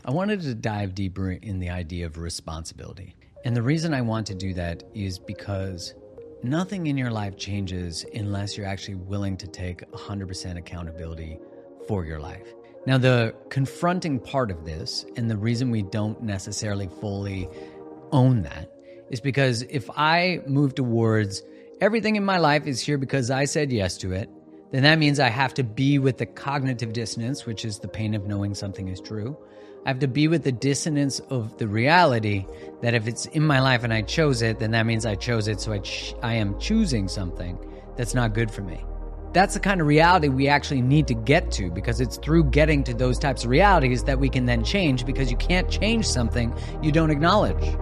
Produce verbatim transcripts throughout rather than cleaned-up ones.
I wanted to dive deeper in the idea of responsibility. And the reason I want to do that is because nothing in your life changes unless you're actually willing to take one hundred percent accountability for your life. Now, the confronting part of this, and the reason we don't necessarily fully own that, is because if I move towards everything in my life is here because I said yes to it, then that means I have to be with the cognitive dissonance, which is the pain of knowing something is true. I have to be with the dissonance of the reality that if it's in my life and I chose it, then that means I chose it, so I, ch- I am choosing something that's not good for me. That's the kind of reality we actually need to get to, because it's through getting to those types of realities that we can then change, because you can't change something you don't acknowledge.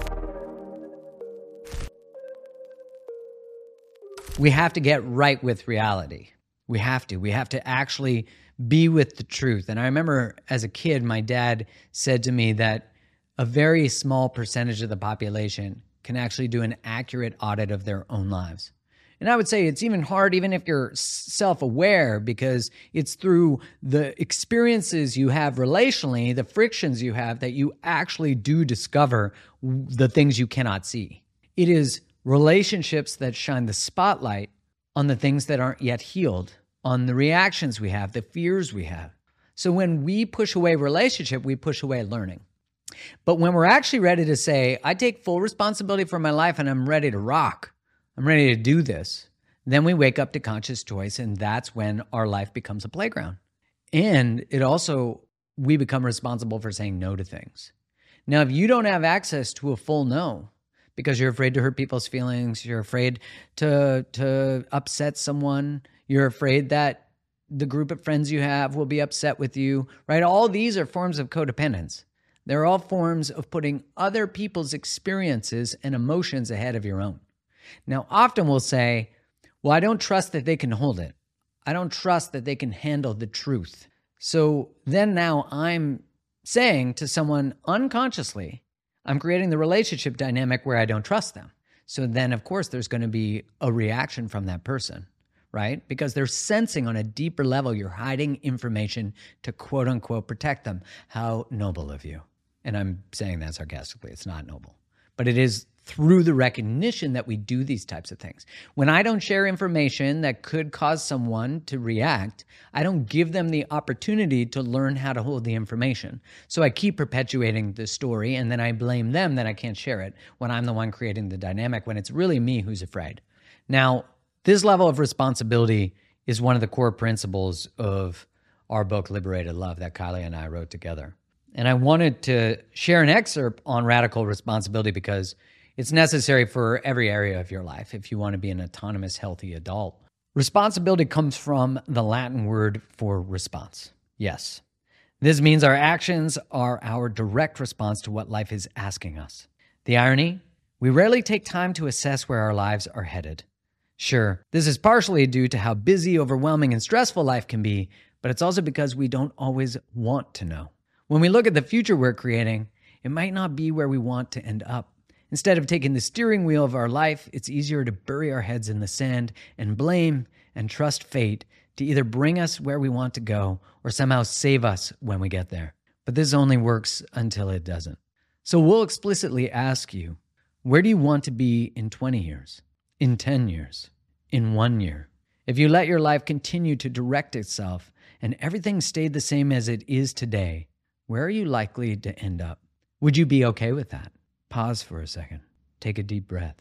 We have to get right with reality. We have to. We have to actually be with the truth. And I remember as a kid, my dad said to me that a very small percentage of the population can actually do an accurate audit of their own lives. And I would say it's even hard, even if you're self-aware, because it's through the experiences you have relationally, the frictions you have, that you actually do discover the things you cannot see. It is relationships that shine the spotlight on the things that aren't yet healed, on the reactions we have, the fears we have. So when we push away relationship, we push away learning. But when we're actually ready to say, I take full responsibility for my life and I'm ready to rock, I'm ready to do this, then we wake up to conscious choice, and that's when our life becomes a playground. And it also, we become responsible for saying no to things. Now, if you don't have access to a full no, because you're afraid to hurt people's feelings, you're afraid to to upset someone, you're afraid that the group of friends you have will be upset with you, right? All these are forms of codependence. They're all forms of putting other people's experiences and emotions ahead of your own. Now, often we'll say, well, I don't trust that they can hold it. I don't trust that they can handle the truth. So then now I'm saying to someone unconsciously, I'm creating the relationship dynamic where I don't trust them. So then, of course, there's going to be a reaction from that person, right? Because they're sensing on a deeper level you're hiding information to quote unquote protect them. How noble of you. And I'm saying that sarcastically. It's not noble. But it is through the recognition that we do these types of things. When I don't share information that could cause someone to react, I don't give them the opportunity to learn how to hold the information. So I keep perpetuating the story, and then I blame them that I can't share it when I'm the one creating the dynamic, when it's really me who's afraid. Now, this level of responsibility is one of the core principles of our book, Liberated Love, that Kylie and I wrote together. And I wanted to share an excerpt on radical responsibility because it's necessary for every area of your life if you want to be an autonomous, healthy adult. Responsibility comes from the Latin word for response. Yes. This means our actions are our direct response to what life is asking us. The irony? We rarely take time to assess where our lives are headed. Sure, this is partially due to how busy, overwhelming, and stressful life can be, but it's also because we don't always want to know. When we look at the future we're creating, it might not be where we want to end up. Instead of taking the steering wheel of our life, it's easier to bury our heads in the sand and blame and trust fate to either bring us where we want to go or somehow save us when we get there. But this only works until it doesn't. So we'll explicitly ask you, where do you want to be in twenty years, in ten years, in one year? If you let your life continue to direct itself and everything stayed the same as it is today, where are you likely to end up? Would you be okay with that? Pause for a second. Take a deep breath.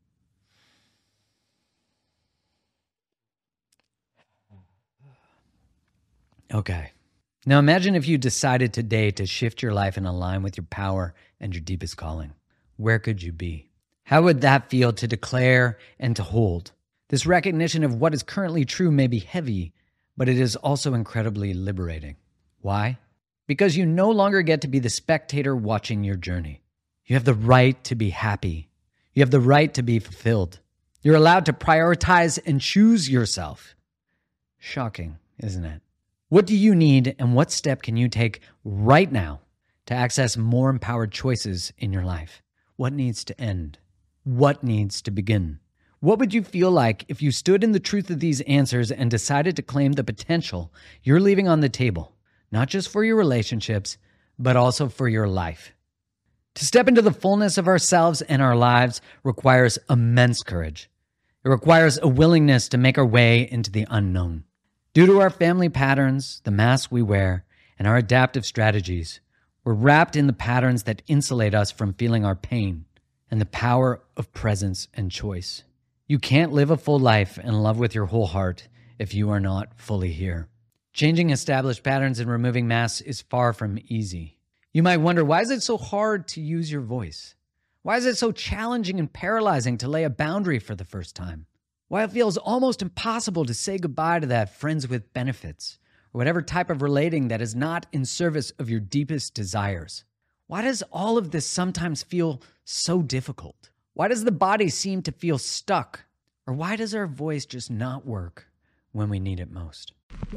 Okay. Now imagine if you decided today to shift your life and align with your power and your deepest calling. Where could you be? How would that feel to declare and to hold? This recognition of what is currently true may be heavy, but it is also incredibly liberating. Why? Because you no longer get to be the spectator watching your journey. You have the right to be happy. You have the right to be fulfilled. You're allowed to prioritize and choose yourself. Shocking, isn't it? What do you need, and what step can you take right now to access more empowered choices in your life? What needs to end? What needs to begin? What would you feel like if you stood in the truth of these answers and decided to claim the potential you're leaving on the table, not just for your relationships, but also for your life. To step into the fullness of ourselves and our lives requires immense courage. It requires a willingness to make our way into the unknown. Due to our family patterns, the masks we wear, and our adaptive strategies, we're wrapped in the patterns that insulate us from feeling our pain and the power of presence and choice. You can't live a full life and love with your whole heart if you are not fully here. Changing established patterns and removing masks is far from easy. You might wonder, why is it so hard to use your voice? Why is it so challenging and paralyzing to lay a boundary for the first time? Why it feels almost impossible to say goodbye to that friends with benefits or whatever type of relating that is not in service of your deepest desires? Why does all of this sometimes feel so difficult? Why does the body seem to feel stuck? Or why does our voice just not work when we need it most?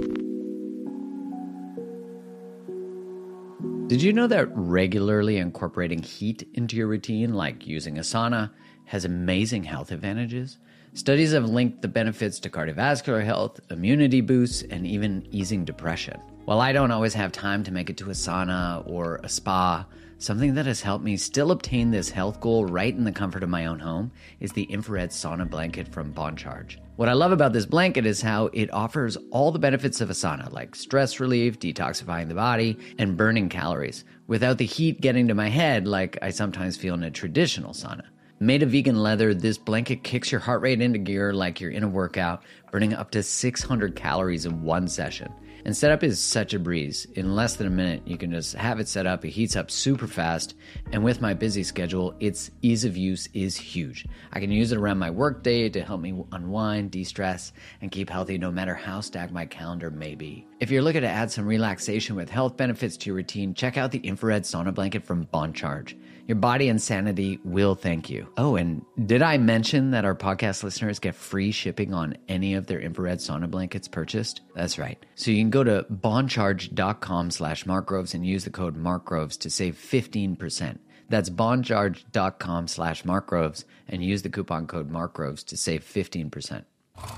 Did you know that regularly incorporating heat into your routine, like using a sauna, has amazing health advantages? Studies have linked the benefits to cardiovascular health, immunity boosts, and even easing depression. While I don't always have time to make it to a sauna or a spa, something that has helped me still obtain this health goal right in the comfort of my own home is the infrared sauna blanket from BonCharge. What I love about this blanket is how it offers all the benefits of a sauna, like stress relief, detoxifying the body, and burning calories, without the heat getting to my head like I sometimes feel in a traditional sauna. Made of vegan leather, this blanket kicks your heart rate into gear like you're in a workout, burning up to six hundred calories in one session. And setup is such a breeze. In less than a minute, you can just have it set up. It heats up super fast. And with my busy schedule, its ease of use is huge. I can use it around my work day to help me unwind, de-stress, and keep healthy no matter how stacked my calendar may be. If you're looking to add some relaxation with health benefits to your routine, check out the infrared sauna blanket from BonCharge. Your body and sanity will thank you. Oh, and did I mention that our podcast listeners get free shipping on any of their infrared sauna blankets purchased? That's right. So you can go to boncharge.com slash markgroves and use the code markgroves to save fifteen percent. That's boncharge.com slash markgroves and use the coupon code markgroves to save fifteen percent.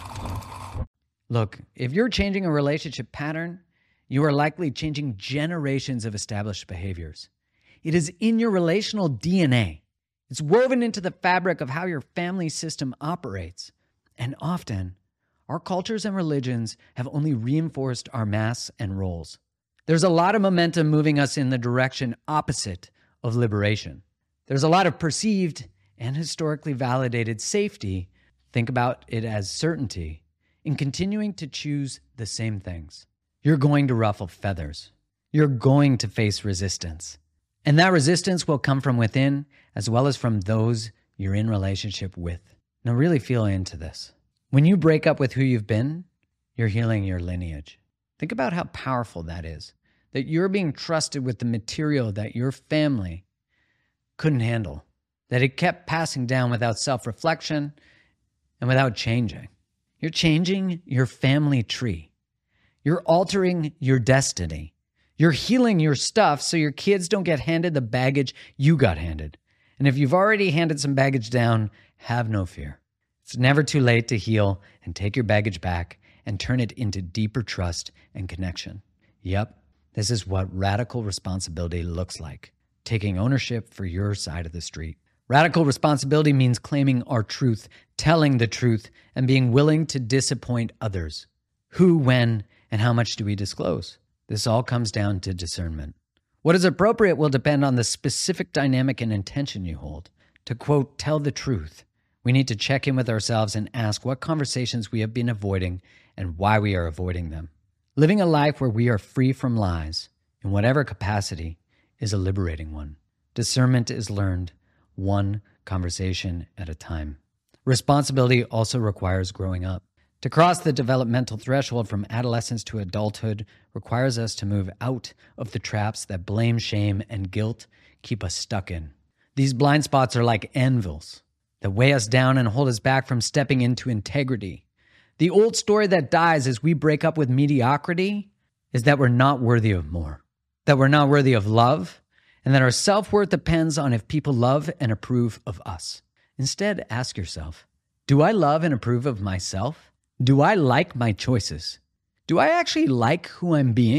Look, if you're changing a relationship pattern, you are likely changing generations of established behaviors. It is in your relational D N A. It's woven into the fabric of how your family system operates. And often, our cultures and religions have only reinforced our masks and roles. There's a lot of momentum moving us in the direction opposite of liberation. There's a lot of perceived and historically validated safety, think about it as certainty, in continuing to choose the same things. You're going to ruffle feathers. You're going to face resistance. And that resistance will come from within as well as from those you're in relationship with. Now really feel into this. When you break up with who you've been, you're healing your lineage. Think about how powerful that is, that you're being trusted with the material that your family couldn't handle, that it kept passing down without self-reflection and without changing. You're changing your family tree. You're altering your destiny. You're healing your stuff so your kids don't get handed the baggage you got handed. And if you've already handed some baggage down, have no fear. It's never too late to heal and take your baggage back and turn it into deeper trust and connection. Yep, this is what radical responsibility looks like, taking ownership for your side of the street. Radical responsibility means claiming our truth, telling the truth, and being willing to disappoint others. Who, when, and how much do we disclose? This all comes down to discernment. What is appropriate will depend on the specific dynamic and intention you hold. To quote, tell the truth, we need to check in with ourselves and ask what conversations we have been avoiding and why we are avoiding them. Living a life where we are free from lies, in whatever capacity, is a liberating one. Discernment is learned, one conversation at a time. Responsibility also requires growing up. To cross the developmental threshold from adolescence to adulthood requires us to move out of the traps that blame, shame, and guilt keep us stuck in. These blind spots are like anvils that weigh us down and hold us back from stepping into integrity. The old story that dies as we break up with mediocrity is that we're not worthy of more, that we're not worthy of love, and that our self-worth depends on if people love and approve of us. Instead, ask yourself, do I love and approve of myself? Do I like my choices? Do I actually like who I'm being?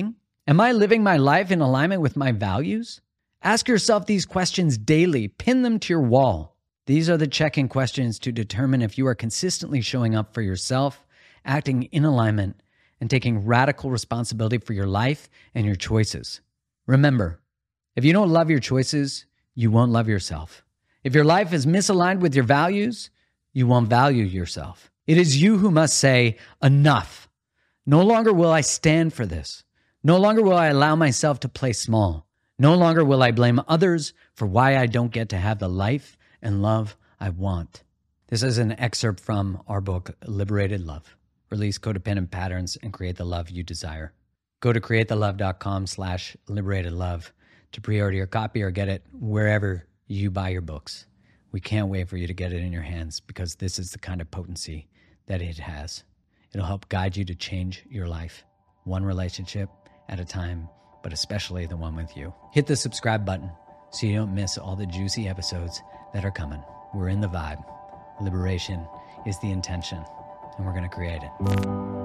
Am I living my life in alignment with my values? Ask yourself these questions daily. Pin them to your wall. These are the check-in questions to determine if you are consistently showing up for yourself, acting in alignment, and taking radical responsibility for your life and your choices. Remember, if you don't love your choices, you won't love yourself. If your life is misaligned with your values, you won't value yourself. It is you who must say, enough. No longer will I stand for this. No longer will I allow myself to play small. No longer will I blame others for why I don't get to have the life and love I want. This is an excerpt from our book, Liberated Love. Release codependent patterns and create the love you desire. Go to createthelove.com slash liberated love to pre-order your copy or get it wherever you buy your books. We can't wait for you to get it in your hands because this is the kind of potency that it has. It'll help guide you to change your life, one relationship at a time, but especially the one with you. Hit the subscribe button so you don't miss all the juicy episodes that are coming. We're in the vibe. Liberation is the intention, and we're going to create it.